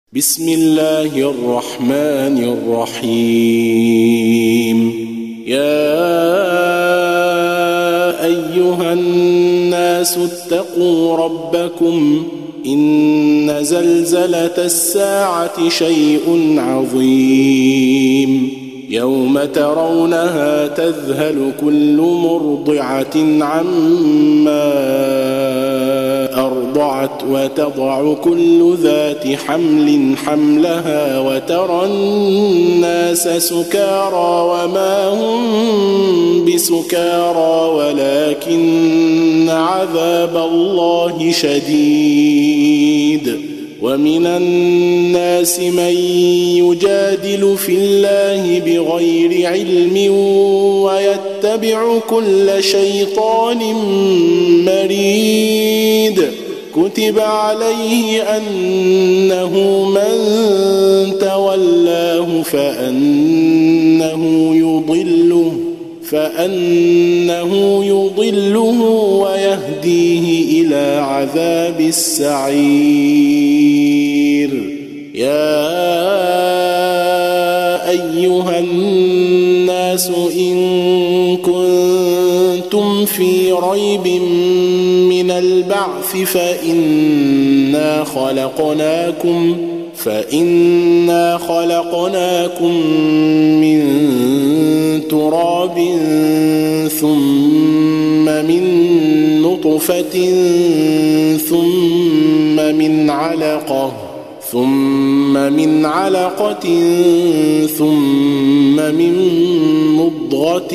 بسم الله الرحمن الرحيم. يا أيها الناس اتقوا ربكم إن زلزلة الساعة شيء عظيم يوم ترونها تذهل كل مرضعة عما أرضعت وتضع كل ذات حمل حملها وترى الناس سكارى وما هم بسكارى ولكن عذاب الله شديد. ومن الناس من يجادل في الله بغير علم ويتبع كل شيطان مريد. كتب عليه أنه من تولاه فأنه يضله ويهديه إلى عذاب السعير. يا أيها الناس إن كنتم في ريب من البعث فإنا خلقناكم من تراب ثم من نطفة ثم من علقة ثم من مضغة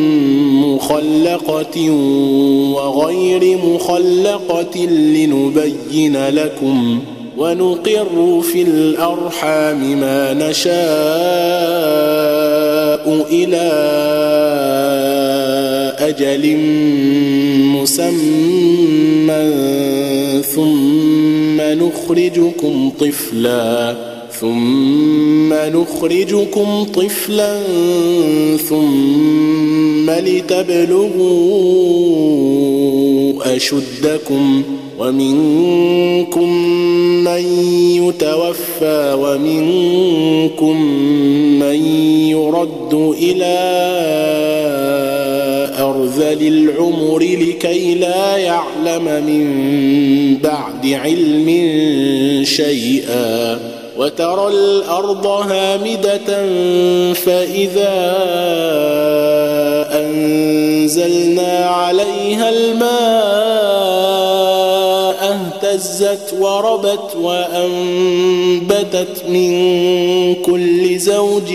مخلقة وغير مخلقة لنبين لكم ونقر في الأرحام ما نشاء إلى أجل مسمى ثم نخرجكم طفلا ثم لتبلغوا أشدكم ومنكم من يتوفى ومنكم من يرد إلى أرذل العمر لكي لا يعلم من بعد علم شيئا. وترى الأرض هامدة فإذا أنزلنا عليها الماء اهتزت وربت وأنبتت من كل زوج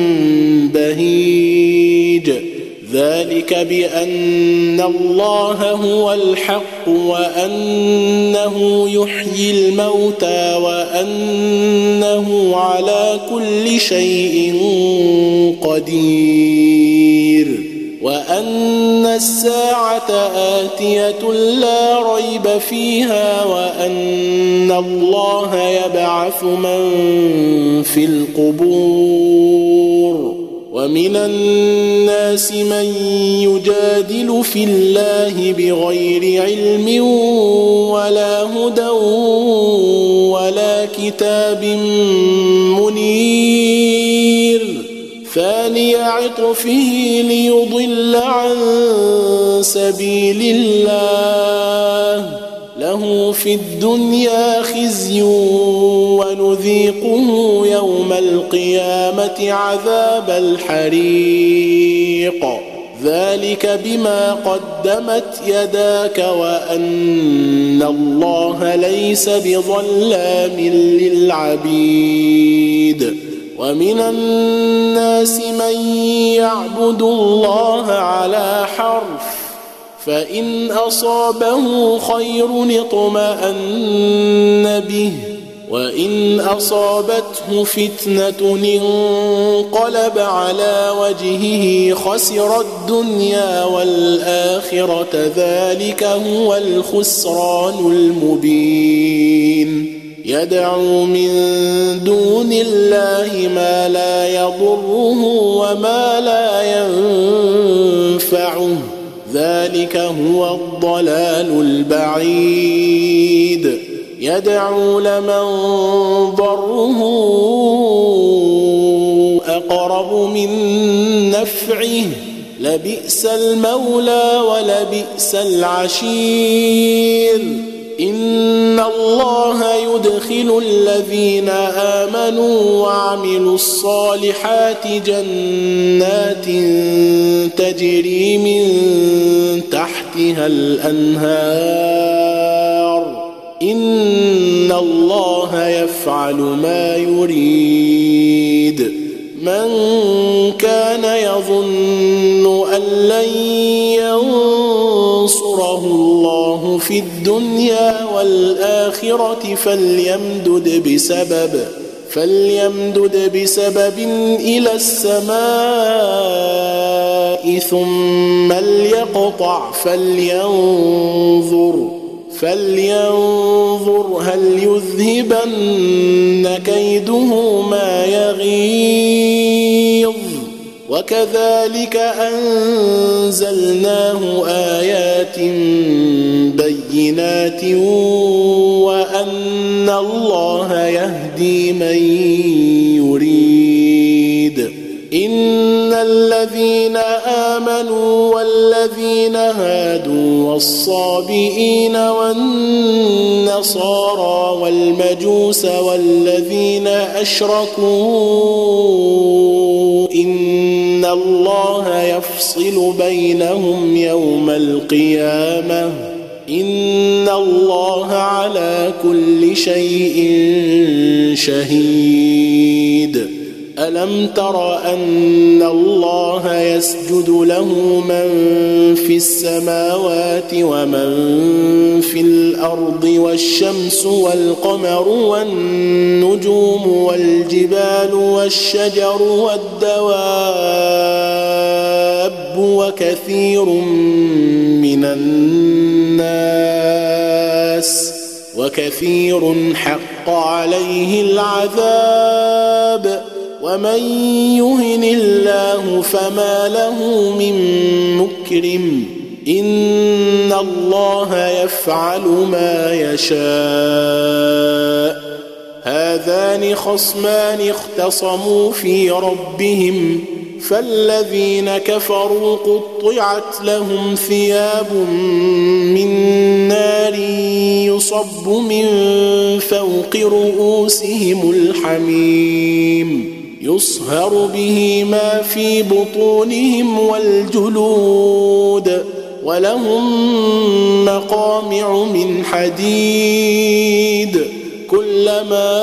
بهيج. ذلك بأن الله هو الحق وأنه يحيي الموتى وأنه على كل شيء قدير وأن الساعة آتية لا ريب فيها وأن الله يبعث من في القبور. ومن الناس من يجادل في الله بغير علم ولا هدى ولا كتاب منير. ثاني عطفه ليضل عن سبيل الله له في الدنيا خزي ونذيقه يوم القيامة عذاب الحريق. ذلك بما قدمت يداك وأن الله ليس بظلام للعبيد. ومن الناس من يعبد الله على حرف فإن أصابه خير اطمأن به وإن أصابته فتنة انقلب على وجهه خسر الدنيا والآخرة. ذلك هو الخسران المبين. يدعو من دون الله ما لا يضره وما لا ينفعه. ذلك هو الضلال البعيد. يدعو لمن ضره أقرب من نفعه لبئس المولى ولبئس العشير إن الله يدخل الذين آمنوا وعملوا الصالحات جنات تجري من تحتها الأنهار إن الله يفعل ما يريد من كان يظن أن لن ينصره الله في الدنيا والآخرة فليمدد بسبب إلى السماء ثم ليقطع فلينظر هل يذهبن كيده ما يغيظ وكذلك أنزلناه آيات بينات وأن الله يهدي من يريد إن الذين آمنوا والذين هادوا والصابئين والنصارى والمجوس والذين أشركوا إن الله يفصل بينهم يوم القيامة إن الله على كل شيء شهيد ألم تر أن الله يسجد له من في السماوات ومن في الأرض والشمس والقمر والنجوم والجبال والشجر والدواب وكثير حق عليه العذاب ومن يهن الله فما له من مكرم إن الله يفعل ما يشاء هذان خصمان اختصموا في ربهم فالذين كفروا قطعت لهم ثياب من نار يصب من فوق رؤوسهم الحميم يصهر به ما في بطونهم والجلود ولهم مقامع من حديد كلما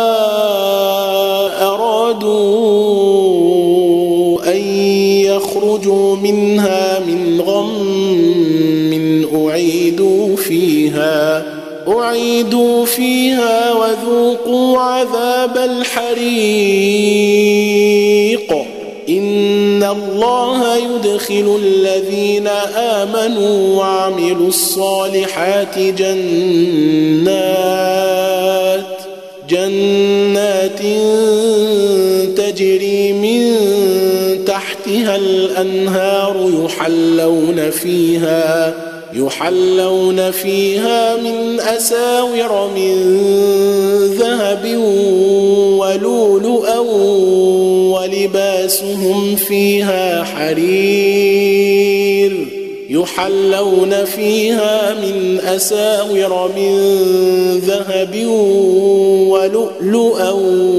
أرادوا أن يخرجوا منها من غم أعيدوا فيها وذوقوا عذاب الحريق إن الله يدخل الذين آمنوا وعملوا الصالحات جنات تجري من تحتها الأنهار يحلون فيها من أساور من ذهب ولؤلؤا ولباسهم فيها حرير يحلون فيها من أساور من ذهب ولؤلؤا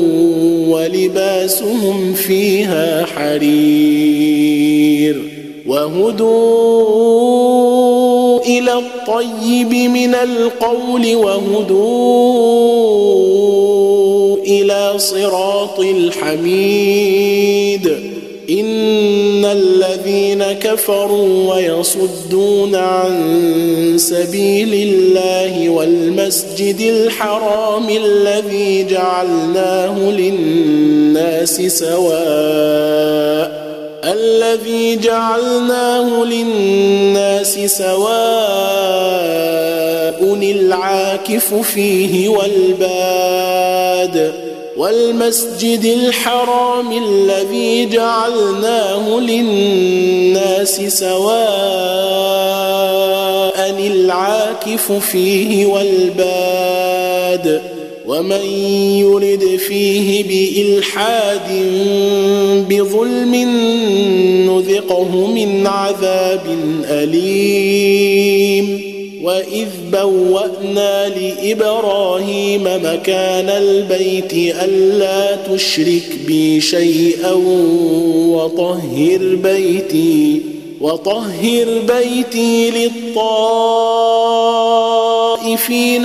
ولباسهم فيها حرير وهدوا إلى الطيب من القول وهدوا إلى صراط الحميد إن الذين كفروا ويصدون عن سبيل الله والمسجد الحرام الذي جعلناه للناس سواء العاكف فيه والباد والمسجد الحرام الذي جعلناه للناس سواء العاكف فيه والباد ومن يرد فيه بإلحاد بظلم نذقه من عذاب أليم وإذ بوأنا لإبراهيم مكان البيت ألا تشرك بي شيئا وطهر بيتي للطائفين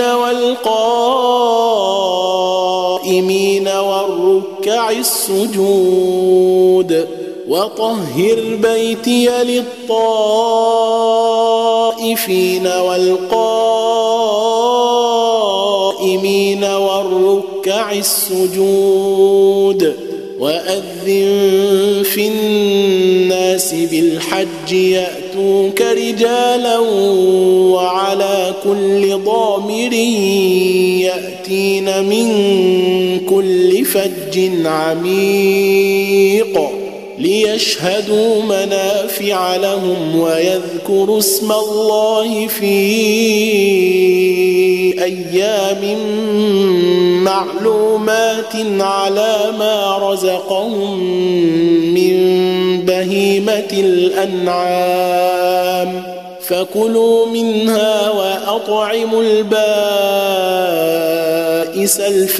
والقائمين والركع السجود وطهر بيتي للطائفين والقائمين والركع السجود وأذن في الناس بالحج يأتوك رجالا وعلى كل ضامر يأتين من كل فج عميق ليشهدوا منافع لهم ويذكروا اسم الله في أيام معلومات على ما رزقهم من بهيمة الأنعام فكلوا منها وأطعموا البائس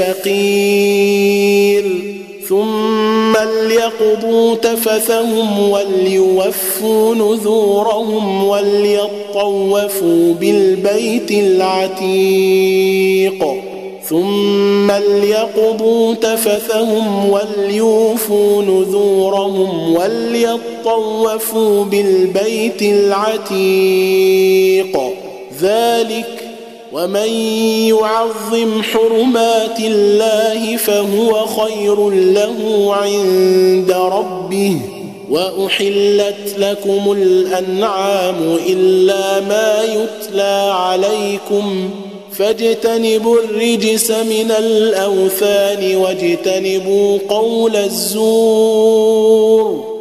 الفقير ثم ليقضوا تفثهم وليوفوا نذورهم وليطوفوا بالبيت العتيق ثم ليقضوا تفثهم وليوفوا نذورهم وليطوفوا بالبيت العتيق ذلك ومن يعظم حرمات الله فهو خير له عند ربه وأحلت لكم الأنعام إلا ما يتلى عليكم فاجتنبوا الرجس من الأوثان واجتنبوا قول الزور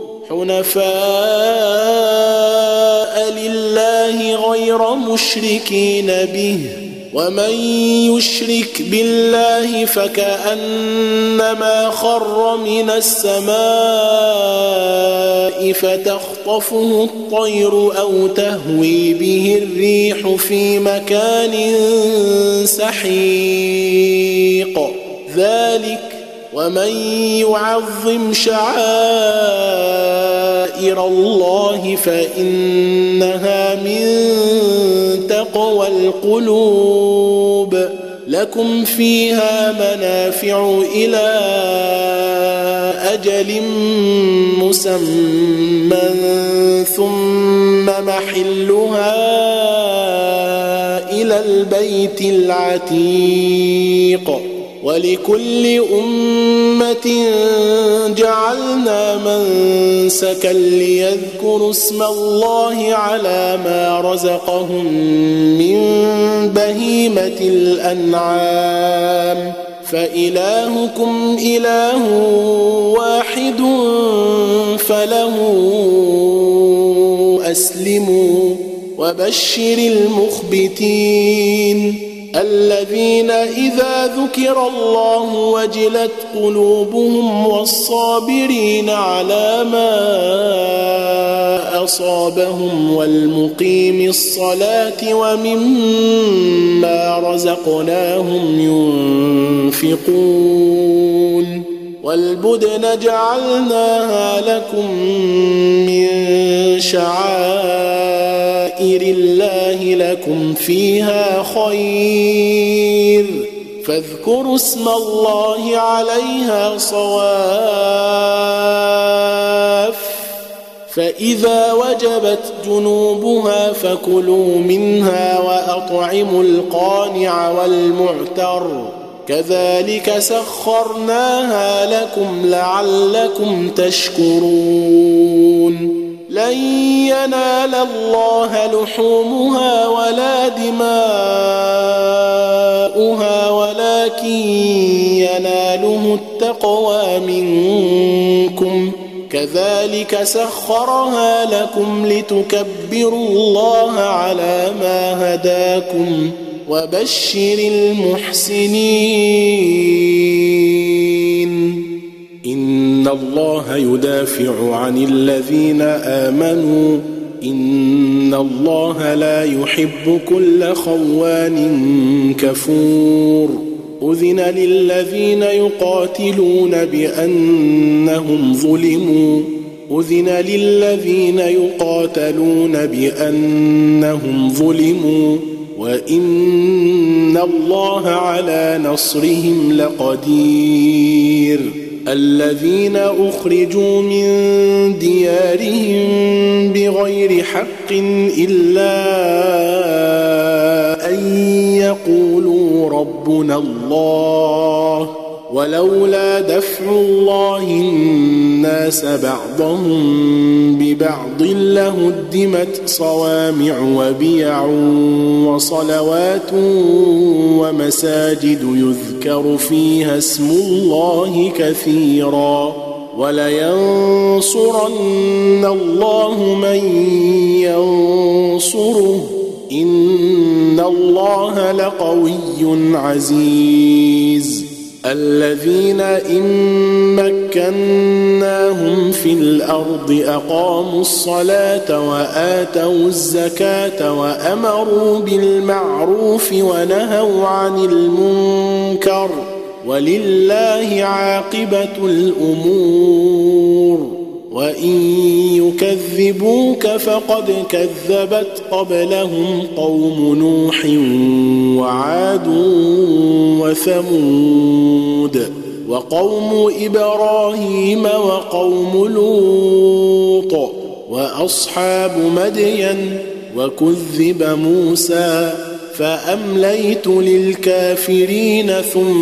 حنفاء لله غير مشركين به ومن يشرك بالله فكأنما خر من السماء فتخطفه الطير أو تهوي به الريح في مكان سحيق ذلك ومن يعظم شعائر الله فإنها من تقوى القلوب لكم فيها منافع إلى أجل مسمى ثم محلها إلى البيت العتيق ولكل أمة جعلنا منسكا ليذكروا اسم الله على ما رزقهم من بهيمة الأنعام فإلهكم إله واحد فله أسلموا وبشر المخبتين الذين إذا ذكر الله وجلت قلوبهم والصابرين على ما أصابهم والمقيم الصلاة ومما رزقناهم ينفقون والبدن جعلناها لكم من شعائر الله لكم فيها خير فاذكروا اسم الله عليها صواف فإذا وجبت جنوبها فكلوا منها وأطعموا القانع والمعتر كذلك سخرناها لكم لعلكم تشكرون لن ينال الله لحومها ولا دماؤها ولكن يناله التقوى منكم كذلك سخرها لكم لتكبروا الله على ما هداكم وبشر المحسنين إن الله يدافع عن الذين آمنوا إن الله لا يحب كل خوان كفور أذن للذين يقاتلون بأنهم ظلموا وإن الله على نصرهم لقدير الذين أخرجوا من ديارهم بغير حق إلا أن يقولوا ربنا الله ولولا دفع الله الناس بعضهم ببعض لهدمت صوامع وبيع وصلوات ومساجد يذكر فيها اسم الله كثيرا ولينصرن الله من ينصره إن الله لقوي عزيز الذين إن مكناهم في الأرض أقاموا الصلاة وآتوا الزكاة وأمروا بالمعروف ونهوا عن المنكر ولله عاقبة الأمور وإن يكذبوك فقد كذبت قبلهم قوم نوح وعاد وثمود وقوم إبراهيم وقوم لوط وأصحاب مدين وكذب موسى فأمليت للكافرين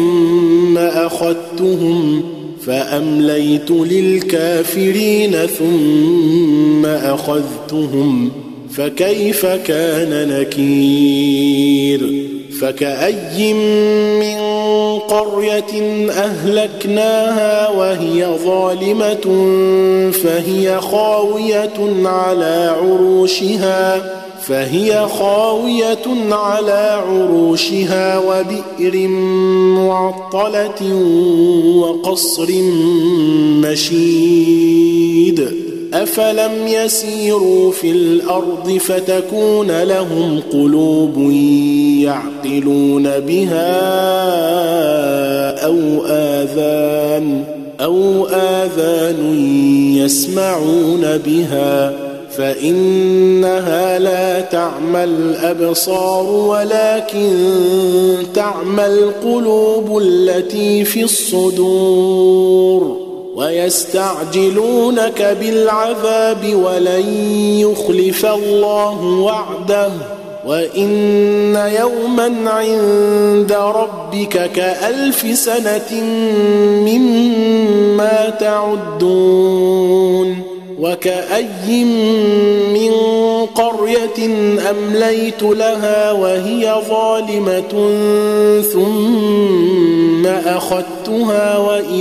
ثم أخذتهم فكيف كان نكير فكأي من قرية أهلكناها وهي ظالمة فهي خاوية على عروشها وبئر معطلة وقصر مشيد أفلم يسيروا في الأرض فتكون لهم قلوب يعقلون بها أو آذان يسمعون بها فإنها لا تعمى الأبصار ولكن تعمى القلوب التي في الصدور ويستعجلونك بالعذاب ولن يخلف الله وعده وإن يوما عند ربك كألف سنة مما تعدون وكأي من قرية أمليت لها وهي ظالمة ثم أخذتها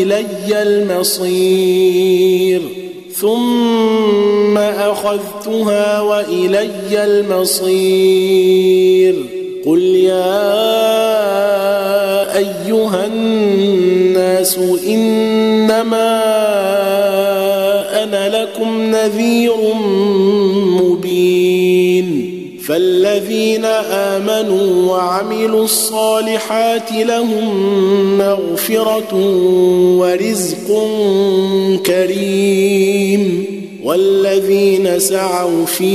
وإلي المصير قل يا أيها الناس إنما أنا لكم نذير مبين فالذين آمنوا وعملوا الصالحات لهم مغفرة ورزق كريم والذين سعوا في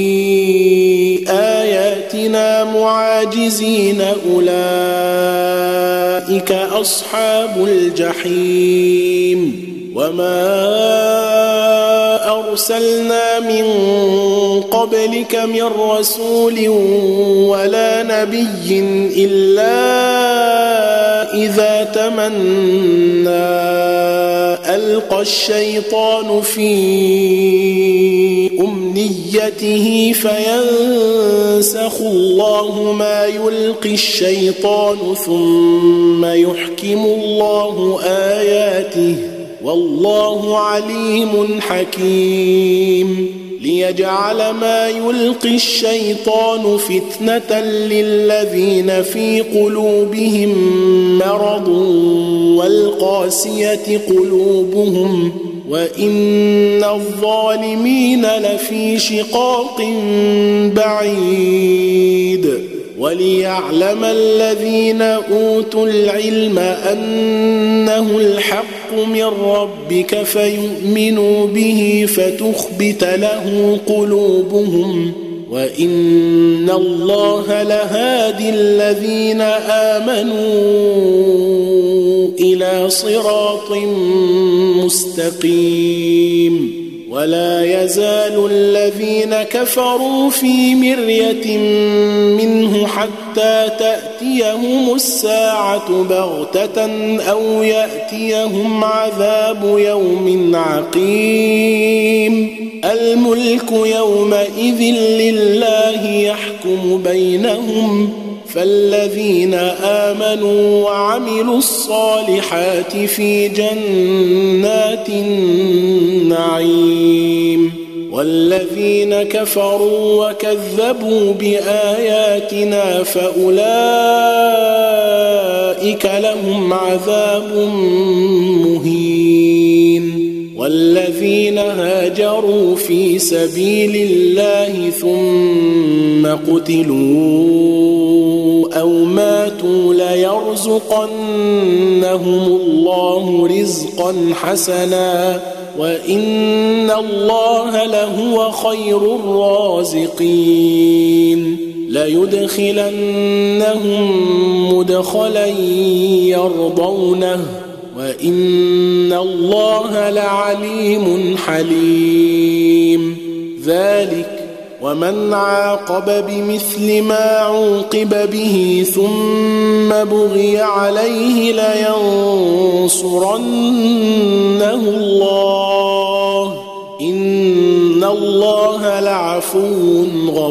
آياتنا معاجزين أولئك أصحاب الجحيم وما أرسلنا من قبلك من رسول ولا نبي إلا إذا تمنى ألقى الشيطان في أمنيته فينسخ الله ما يلقي الشيطان ثم يحكم الله آياته والله عليم حكيم ليجعل ما يلقي الشيطان فتنة للذين في قلوبهم مرض والقاسية قلوبهم وإن الظالمين لفي شقاق بعيد وليعلم الذين أوتوا العلم أنه الحق من ربك فيؤمنوا به فتخبت له قلوبهم وإن الله لهادي الذين آمنوا إلى صراط مستقيم ولا يزال الذين كفروا في مرية منه حتى تأتيهم الساعة بغتة أو يأتيهم عذاب يوم عقيم الملك يومئذ لله يحكم بينهم فالذين آمنوا وعملوا الصالحات في جنات النعيم والذين كفروا وكذبوا بآياتنا فأولئك لهم عذاب مهين والذين هاجروا في سبيل الله ثم قتلوا أو ماتوا ليرزقنهم الله رزقا حسنا وإن الله لهو خير الرازقين ليدخلنهم مدخلا يرضونه وإن الله لعليم حليم ذلك ومن عاقب بمثل ما عوقب به ثم بغي عليه لينصرنه الله إن الله لعفو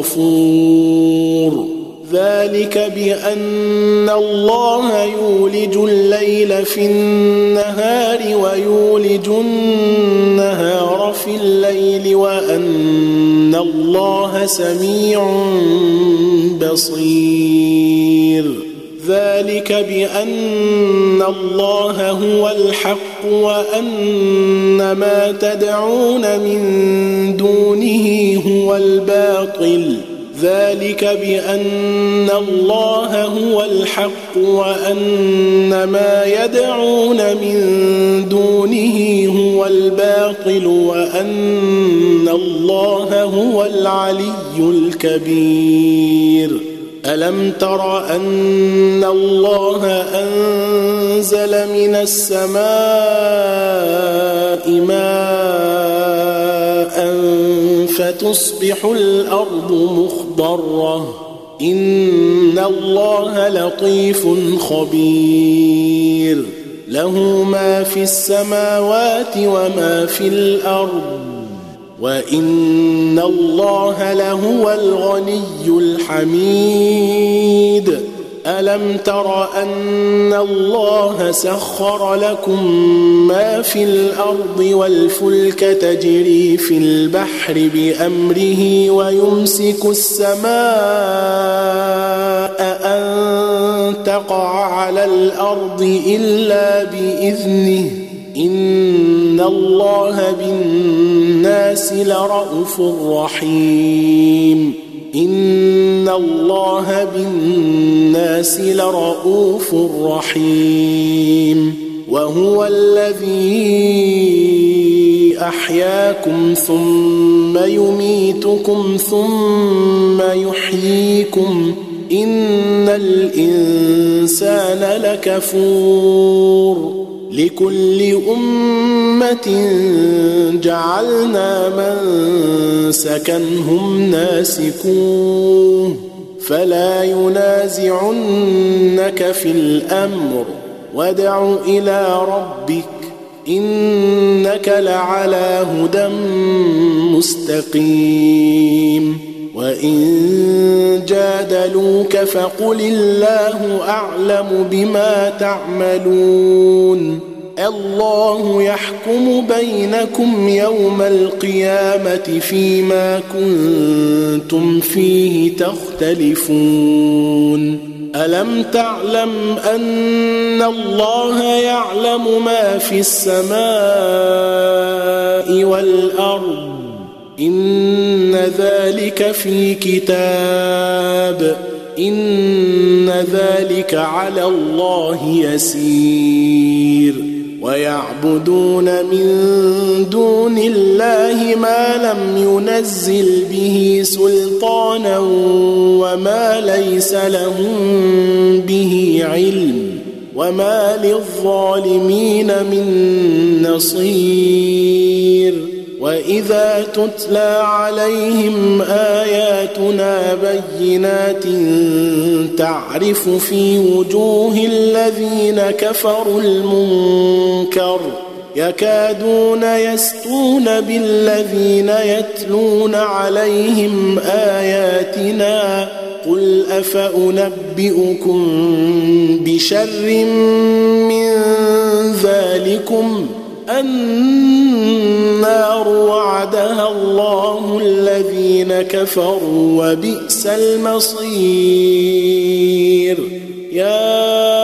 غفور ذلك بأن الله يولج الليل في النهار ويولج النهار في الليل وأن الله سميع بصير ذلك بأن الله هو الحق وأن ما تدعون من دونه هو الباطل ذلك بأن الله هو الحق وأن ما يدعون من دونه هو الباطل وأن الله هو العلي الكبير ألم تر أن الله أنزل من السماء ماء فتصبح الأرض مخضرة إن الله لطيف خبير له ما في السماوات وما في الأرض وإن الله لهو الغني الحميد ألم تر أن الله سخر لكم ما في الأرض والفلك تجري في البحر بأمره ويمسك السماء أن تقع على الأرض إلا بإذنه إن الله بالناس لرءوف رحيم إن الله بالناس لرءوف رحيم وهو الذي أحياكم ثم يميتكم ثم يحييكم إن الإنسان لكفور لكل أمة جعلنا منسكا هم ناسكوه فلا ينازعنك في الأمر وادع إلى ربك إنك لعلى هدى مستقيم وإن جادلوك فقل الله أعلم بما تعملون الله يحكم بينكم يوم القيامة فيما كنتم فيه تختلفون ألم تعلم أن الله يعلم ما في السماء والأرض إن ذلك في كتاب إن ذلك على الله يسير ويعبدون من دون الله ما لم ينزل به سلطانا وما ليس لهم به علم وما للظالمين من نصير وإذا تتلى عليهم آياتنا بينات تعرف في وجوه الذين كفروا المنكر يكادون يسطون بالذين يتلون عليهم آياتنا قل أفأنبئكم بشر من ذلكم النار وعدها الله الذين كفروا وبئس المصير يا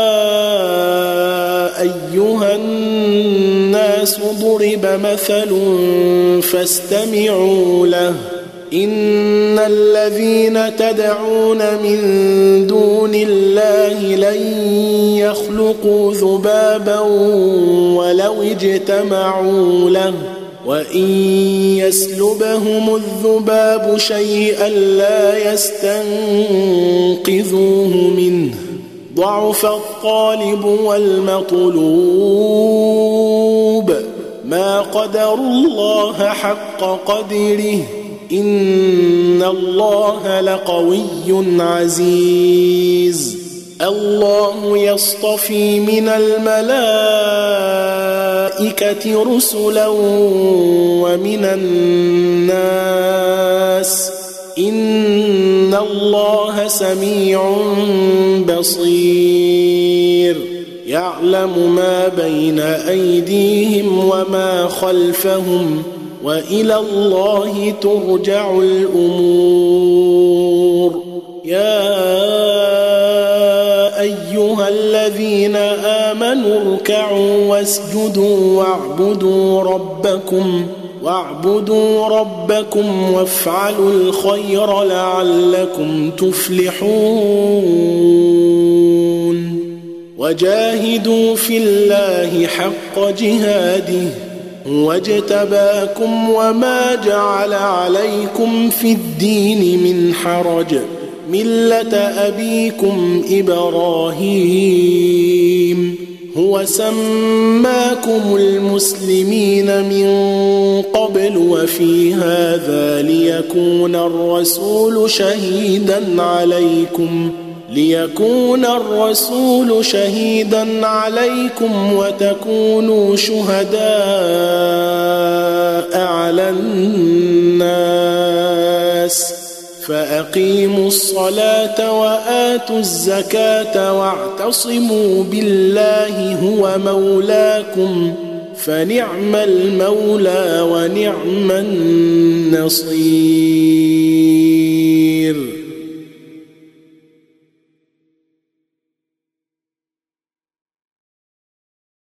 أيها الناس ضرب مثل فاستمعوا له إن الذين تدعون من دون الله لن يخلقوا ذبابا ولو اجتمعوا له وإن يسلبهم الذباب شيئا لا يستنقذوه منه ضعف الطالب والمطلوب ما قدروا الله حق قدره إن الله لقوي عزيز الله يصطفي من الملائكة رسلا ومن الناس إن الله سميع بصير يعلم ما بين أيديهم وما خلفهم وإلى الله ترجع الأمور يا أيها الذين آمنوا اركعوا واسجدوا واعبدوا ربكم وافعلوا الخير لعلكم تفلحون وجاهدوا في الله حق جهاده هو اجتباكم وما جعل عليكم في الدين من حرج ملة أبيكم إبراهيم هو سماكم المسلمين من قبل وفي هذا ليكون الرسول شهيدا عليكم وتكونوا شهداء على الناس فأقيموا الصلاة وآتوا الزكاة واعتصموا بالله هو مولاكم فنعم المولى ونعم النصير